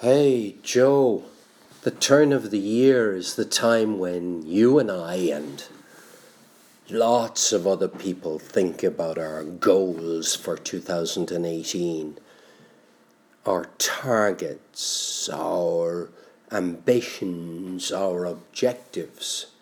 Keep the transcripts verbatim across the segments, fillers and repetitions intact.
Hey, Joe, the turn of the year is the time when you and I and lots of other people think about our goals for two thousand eighteen, our targets, our ambitions, our objectives.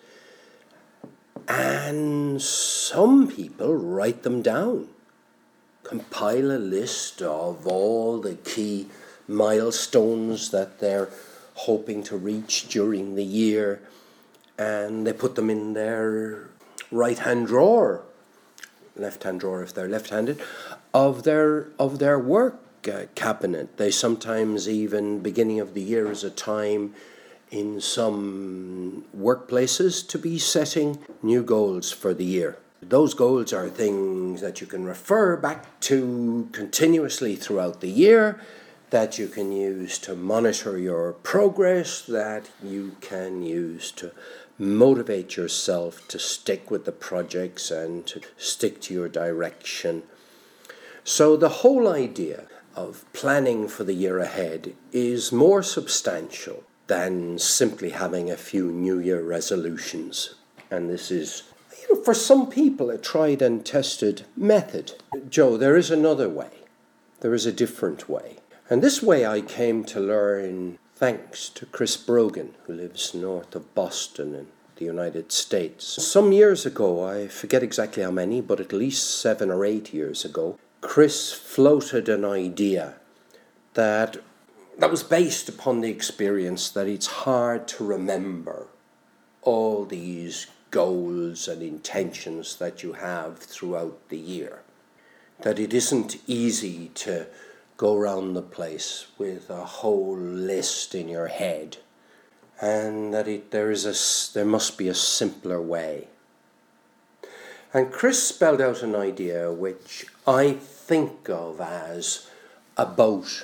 And some people write them down, compile a list of all the key milestones that they're hoping to reach during the year, and they put them in their right-hand drawer, left-hand drawer if they're left-handed, of their of their work uh, cabinet. They sometimes even, beginning of the year is a time in some workplaces to be setting new goals for the year. Those goals are things that you can refer back to continuously throughout the year, that you can use to monitor your progress, that you can use to motivate yourself to stick with the projects and to stick to your direction. So the whole idea of planning for the year ahead is more substantial than simply having a few New Year resolutions. And this is, you know, for some people, a tried and tested method. Joe, there is another way. There is a different way. And this way I came to learn thanks to Chris Brogan, who lives north of Boston in the United States. Some years ago, I forget exactly how many, but at least seven or eight years ago, Chris floated an idea that, that was based upon the experience that it's hard to remember all these goals and intentions that you have throughout the year. That it isn't easy to go around the place with a whole list in your head, and that it, there is a there must be a simpler way. And Chris spelled out an idea which I think of as a boat.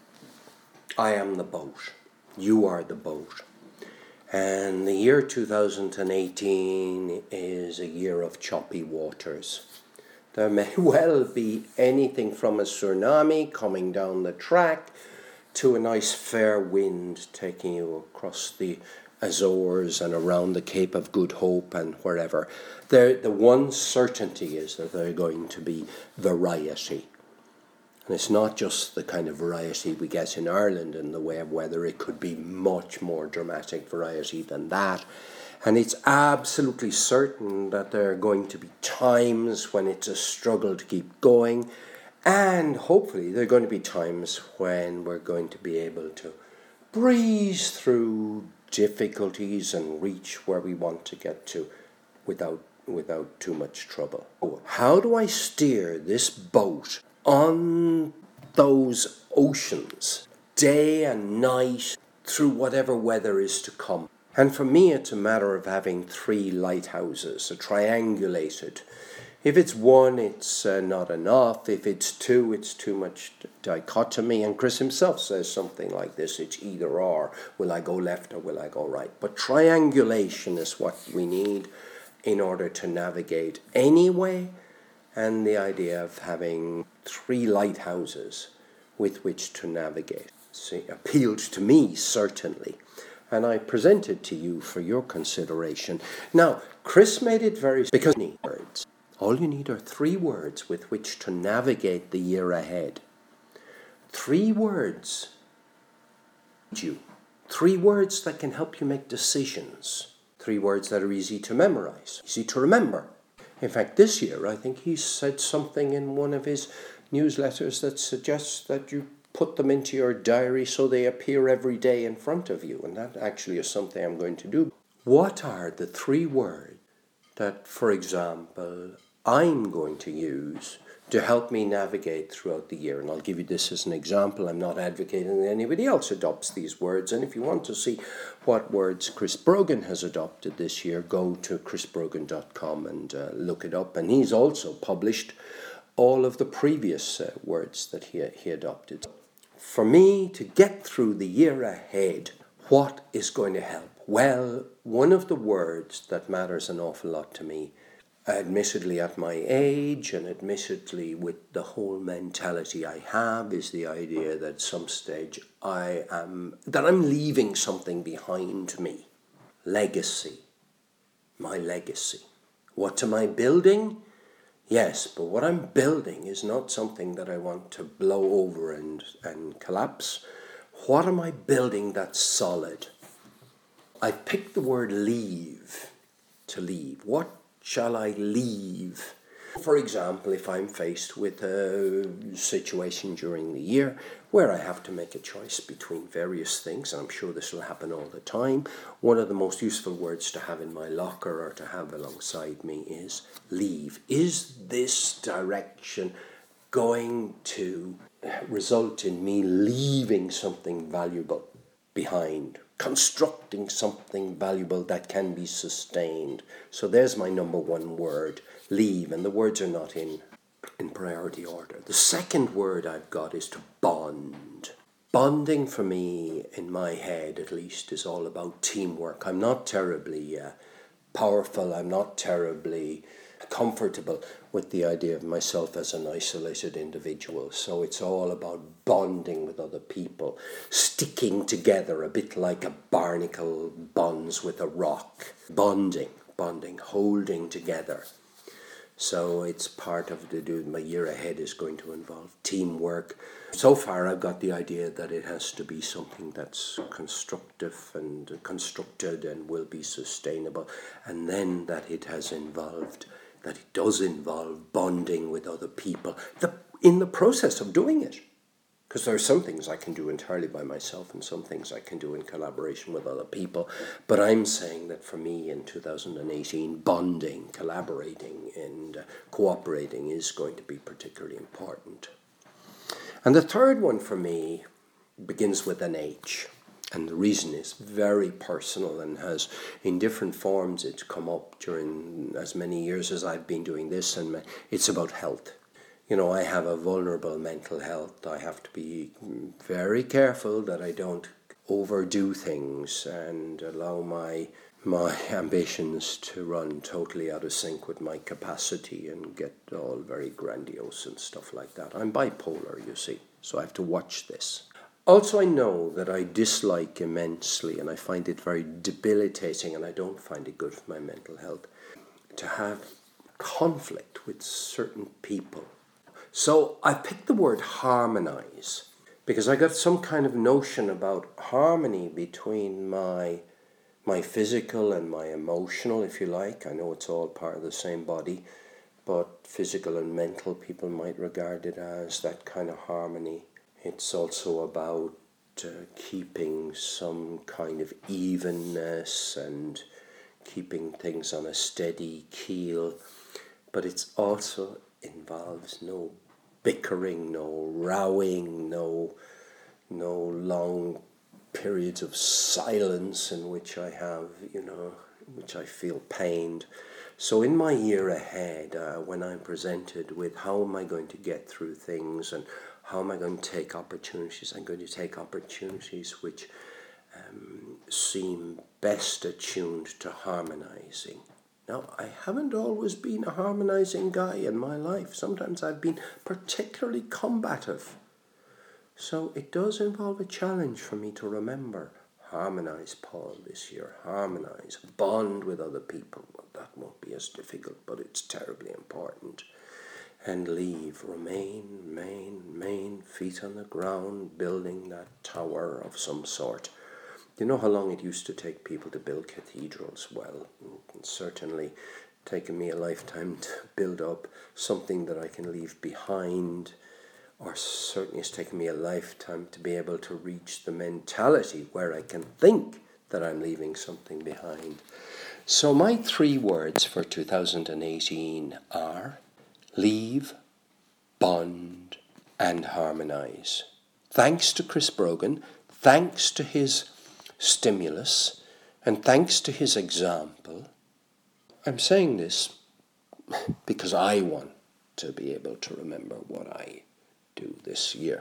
I am the boat. You are the boat. And the year two thousand eighteen is a year of choppy waters. There may well be anything from a tsunami coming down the track to a nice fair wind taking you across the Azores and around the Cape of Good Hope and wherever. There, the one certainty is that there are going to be variety. And it's not just the kind of variety we get in Ireland in the way of weather. It could be much more dramatic variety than that. And it's absolutely certain that there are going to be times when it's a struggle to keep going. And hopefully there are going to be times when we're going to be able to breeze through difficulties and reach where we want to get to without, without too much trouble. How do I steer this boat on those oceans, day and night, through whatever weather is to come? And for me, it's a matter of having three lighthouses, a triangulated. If it's one, it's uh, not enough. If it's two, it's too much dichotomy. And Chris himself says something like this, it's either or. Will I go left or will I go right? But triangulation is what we need in order to navigate anyway. And the idea of having three lighthouses with which to navigate See, appealed to me, certainly. And I present it to you for your consideration. Now, Chris made it very because words. All you need are three words with which to navigate the year ahead. Three words. You. Three words that can help you make decisions. Three words that are easy to memorize, easy to remember. In fact, this year, I think he said something in one of his newsletters that suggests that you put them into your diary so they appear every day in front of you. And that actually is something I'm going to do. What are the three words that, for example, I'm going to use to help me navigate throughout the year? And I'll give you this as an example. I'm not advocating that anybody else adopts these words. And if you want to see what words Chris Brogan has adopted this year, go to chris brogan dot com and uh, look it up. And he's also published all of the previous uh, words that he, he adopted. For me to get through the year ahead, what is going to help? Well, one of the words that matters an awful lot to me admittedly at my age, and admittedly with the whole mentality I have, is the idea that at some stage I am, that I'm leaving something behind me. Legacy. My legacy. What am I building? Yes, but what I'm building is not something that I want to blow over and, and collapse. What am I building that's solid? I picked the word leave, to leave. What shall I leave? For example, if I'm faced with a situation during the year where I have to make a choice between various things, and I'm sure this will happen all the time, one of the most useful words to have in my locker or to have alongside me is leave. Is this direction going to result in me leaving something valuable behind? Constructing something valuable that can be sustained. So there's my number one word, leave, and the words are not in, in priority order. The second word I've got is to bond. Bonding for me, in my head at least, is all about teamwork. I'm not terribly uh, powerful, I'm not terribly comfortable with the idea of myself as an isolated individual. So it's all about bonding with other people, sticking together a bit like a barnacle bonds with a rock. Bonding, bonding, holding together. So it's part of the do. My year ahead is going to involve teamwork. So far I've got the idea that it has to be something that's constructive and constructed and will be sustainable, and then that it has involved that it does involve bonding with other people the, in the process of doing it. Because there are some things I can do entirely by myself and some things I can do in collaboration with other people. But I'm saying that for me in two thousand eighteen, bonding, collaborating and uh, cooperating is going to be particularly important. And the third one for me begins with an H. And the reason is very personal and has, in different forms, it's come up during as many years as I've been doing this, and it's about health. You know, I have a vulnerable mental health. I have to be very careful that I don't overdo things and allow my my ambitions to run totally out of sync with my capacity and get all very grandiose and stuff like that. I'm bipolar, you see, so I have to watch this. Also, I know that I dislike immensely, and I find it very debilitating, and I don't find it good for my mental health, to have conflict with certain people. So I picked the word harmonize, because I got some kind of notion about harmony between my my physical and my emotional, if you like. I know it's all part of the same body, but physical and mental, people might regard it as that kind of harmony. It's also about uh, keeping some kind of evenness and keeping things on a steady keel. But it also involves no bickering, no rowing, no, no long periods of silence in which I have, you know, in which I feel pained. So in my year ahead, uh, when I'm presented with how am I going to get through things and how am I going to take opportunities? I'm going to take opportunities which um, seem best attuned to harmonizing. Now, I haven't always been a harmonizing guy in my life. Sometimes I've been particularly combative. So it does involve a challenge for me to remember. Harmonize, Paul, this year. Harmonize. Bond with other people. Well, that won't be as difficult, but it's terribly important. And leave, remain, remain, remain, feet on the ground, building that tower of some sort. You know how long it used to take people to build cathedrals? Well, it's certainly taken me a lifetime to build up something that I can leave behind, or certainly it's taken me a lifetime to be able to reach the mentality where I can think that I'm leaving something behind. So my three words for two thousand eighteen are leave, bond, and harmonize. Thanks to Chris Brogan, thanks to his stimulus, and thanks to his example, I'm saying this because I want to be able to remember what I do this year.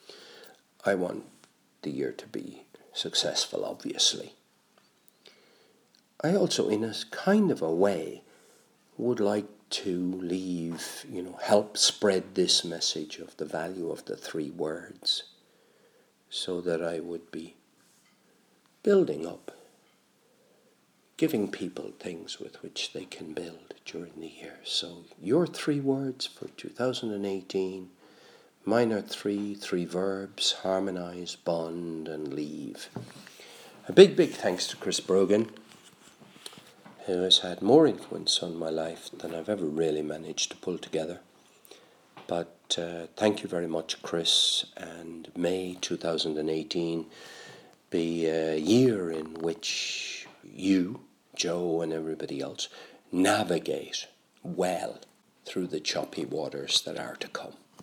I want the year to be successful, obviously. I also, in a kind of a way, would like to leave, you know, help spread this message of the value of the three words, so that I would be building up, giving people things with which they can build during the year. So your three words for two thousand eighteen, mine are three, three verbs: harmonise, bond, and leave. A big, big thanks to Chris Brogan, who has had more influence on my life than I've ever really managed to pull together. But uh, thank you very much, Chris, and may two thousand eighteen be a year in which you, Joe, and everybody else navigate well through the choppy waters that are to come.